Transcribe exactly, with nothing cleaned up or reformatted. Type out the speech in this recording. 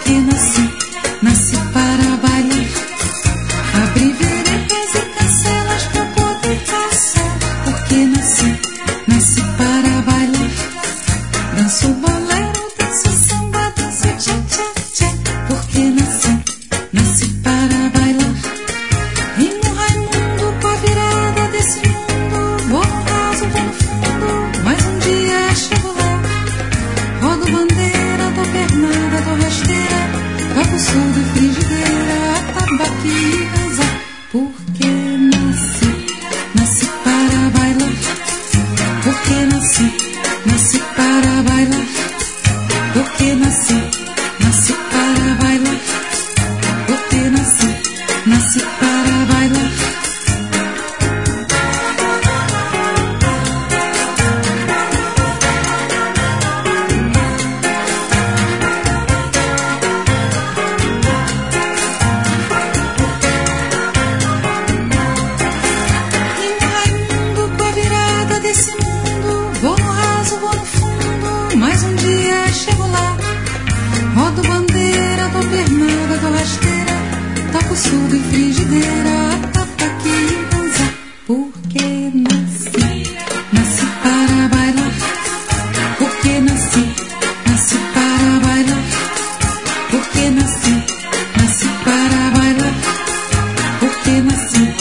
porque nasci, nasci para bailar. Abri veredas e cancelas pra poder passar, porque nasci, nasci para bailar. Danço bolero, danço samba, danço tchá-tchá-tchá, porque nasci, nasci para bailar. Rimo Raimundo com a virada desse mundo, vou no raso, vou no fundo, mas um dia chego lá. Rodo bandeira, dou pernada, dou rasteira, toco surdo e frigideira, atabaque e ranzar, porque nasci, nasci para bailar. Porque nasci, nasci para bailar. Porque nasci, nasci para bailar. Porque nasci, nasci para bailar. Rimo Raimundo com a virada desse mundo, vou no raso, vou no fundo, mas um dia chego lá. Rodo bandeira, dou pernada, dou rasteira, toco surdo e frigideira, atabaque e ranzar, porque nasci, nasci para bailar. Porque nasci, nasci para bailar. Porque nasci, nasci para bailar. Porque nasci,